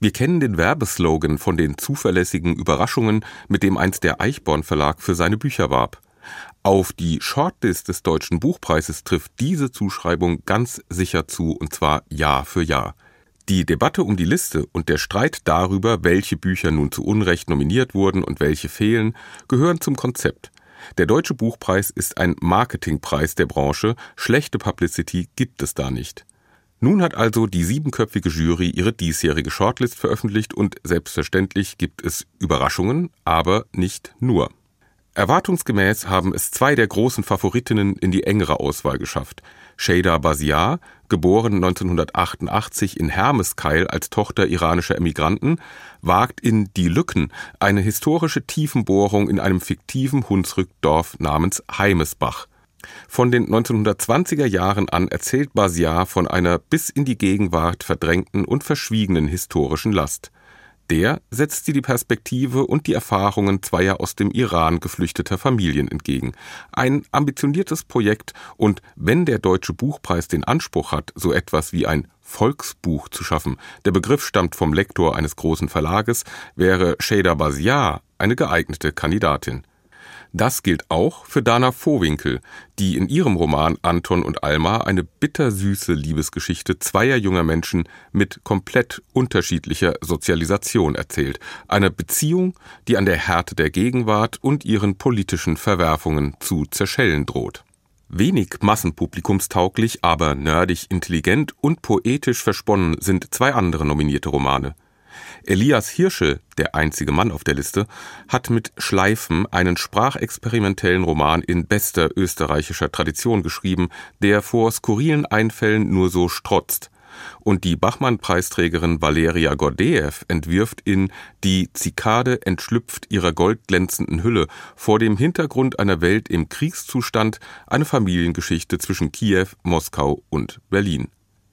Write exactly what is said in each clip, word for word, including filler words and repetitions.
Wir kennen den Werbeslogan von den zuverlässigen Überraschungen, mit dem einst der Eichborn Verlag für seine Bücher warb. Auf die Shortlist des Deutschen Buchpreises trifft diese Zuschreibung ganz sicher zu, und zwar Jahr für Jahr. Die Debatte um die Liste und der Streit darüber, welche Bücher nun zu Unrecht nominiert wurden und welche fehlen, gehören zum Konzept. Der Deutsche Buchpreis ist ein Marketingpreis der Branche, schlechte Publicity gibt es da nicht. Nun hat also die siebenköpfige Jury ihre diesjährige Shortlist veröffentlicht und selbstverständlich gibt es Überraschungen, aber nicht nur. Erwartungsgemäß haben es zwei der großen Favoritinnen in die engere Auswahl geschafft. Sheyda Basiar, geboren neunzehnhundertachtundachtzig in Hermeskeil als Tochter iranischer Emigranten, wagt in Die Lücken eine historische Tiefenbohrung in einem fiktiven Hunsrückdorf namens Heimesbach. Von den neunzehnhundertzwanziger Jahren an erzählt Basiar von einer bis in die Gegenwart verdrängten und verschwiegenen historischen Last. Der setzt sie die Perspektive und die Erfahrungen zweier aus dem Iran geflüchteter Familien entgegen. Ein ambitioniertes Projekt und wenn der Deutsche Buchpreis den Anspruch hat, so etwas wie ein Volksbuch zu schaffen, der Begriff stammt vom Lektor eines großen Verlages, wäre Sheyda Basiar eine geeignete Kandidatin. Das gilt auch für Dana Vohwinkel, die in ihrem Roman Anton und Alma eine bittersüße Liebesgeschichte zweier junger Menschen mit komplett unterschiedlicher Sozialisation erzählt. Eine Beziehung, die an der Härte der Gegenwart und ihren politischen Verwerfungen zu zerschellen droht. Wenig massenpublikumstauglich, aber nerdig, intelligent und poetisch versponnen sind zwei andere nominierte Romane. Elias Hirschel, der einzige Mann auf der Liste, hat mit Schleifen einen sprachexperimentellen Roman in bester österreichischer Tradition geschrieben, der vor skurrilen Einfällen nur so strotzt. Und die Bachmann-Preisträgerin Valeria Gordeev entwirft in Die Zikade entschlüpft ihrer goldglänzenden Hülle vor dem Hintergrund einer Welt im Kriegszustand eine Familiengeschichte zwischen Kiew, Moskau und Berlin.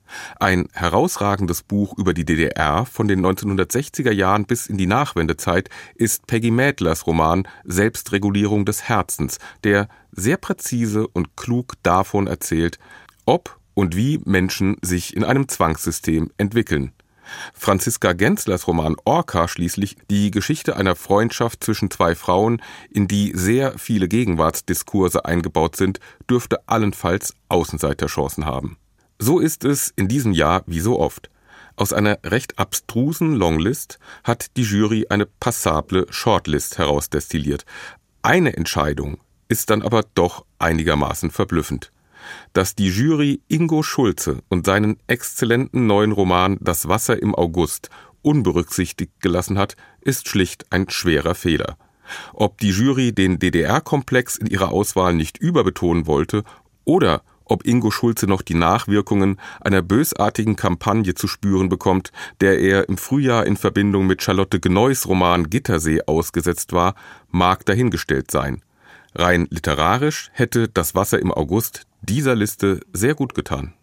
Ein herausragendes Buch über die D D R von den neunzehnhundertsechziger Jahren bis in die Nachwendezeit ist Peggy Mädlers Roman Selbstregulierung des Herzens, der sehr präzise und klug davon erzählt, ob und wie Menschen sich in einem Zwangssystem entwickeln. Franziska Genslers Roman Orca schließlich die Geschichte einer Freundschaft zwischen zwei Frauen, in die sehr viele Gegenwartsdiskurse eingebaut sind, dürfte allenfalls Außenseiterchancen haben. So ist es in diesem Jahr wie so oft. Aus einer recht abstrusen Longlist hat die Jury eine passable Shortlist herausdestilliert. Eine Entscheidung ist dann aber doch einigermaßen verblüffend. Dass die Jury Ingo Schulze und seinen exzellenten neuen Roman Das Wasser im August unberücksichtigt gelassen hat, ist schlicht ein schwerer Fehler. Ob die Jury den D D R-Komplex in ihrer Auswahl nicht überbetonen wollte oder ob Ingo Schulze noch die Nachwirkungen einer bösartigen Kampagne zu spüren bekommt, der er im Frühjahr in Verbindung mit Charlotte Gnoys Roman Gittersee ausgesetzt war, mag dahingestellt sein. Rein literarisch hätte Das Wasser im August dieser Liste sehr gut getan.